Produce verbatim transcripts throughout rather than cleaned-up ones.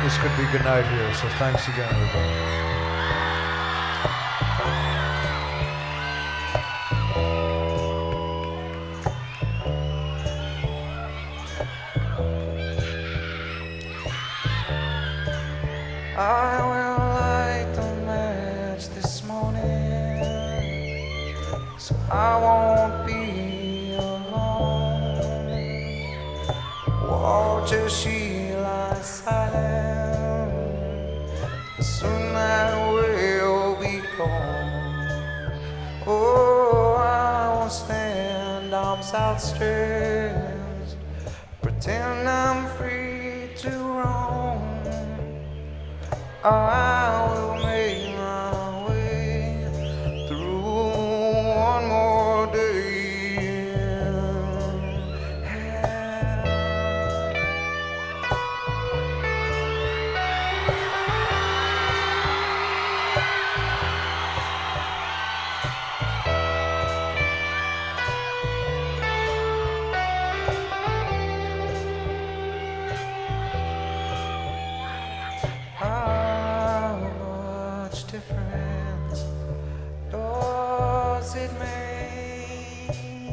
this could be good night here. So thanks again, everybody. I will light the match this morning, so I won't be alone. Watch as she lies silent, soon that will be gone. Oh, I won't stand arms outstretched, pretend I'm free to roam. I will make my way through one more day. How much difference does it make?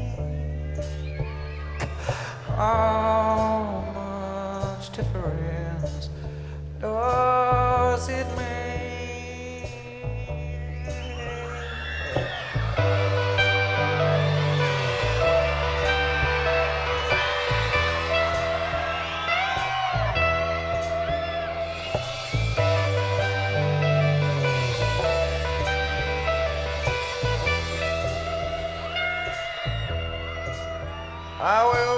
How much difference does it make? I will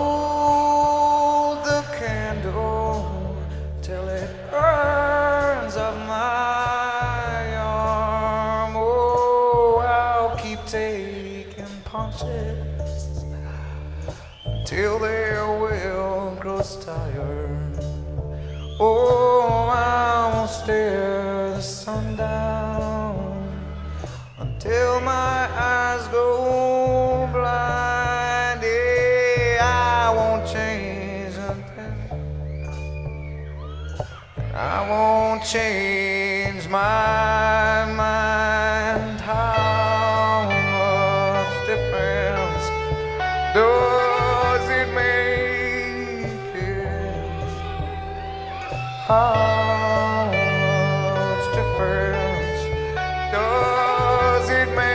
hold the candle till it burns up my arm. Oh, I'll keep taking punches till their will grows tired. Oh, I won't stare the sun down until my eyes go blind. I won't change my mind. How much difference does it make? It? How much difference does it make?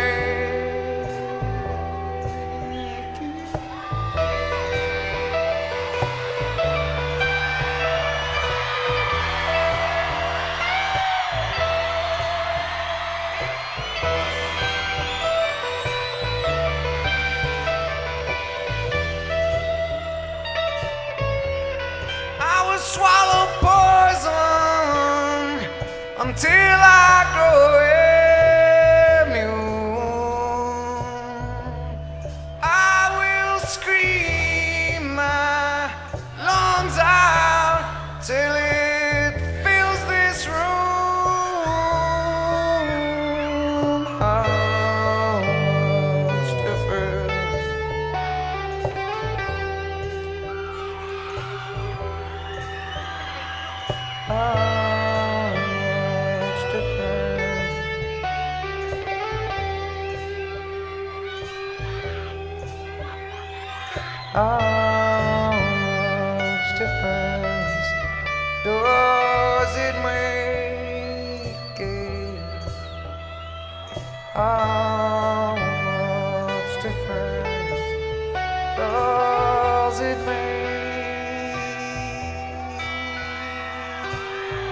Swallow poison until I grow immune. I will scream my lungs out till it fills this room. How much difference? How much difference? How much difference does it make? It? How much difference does it make?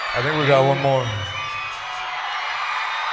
I think we got one more.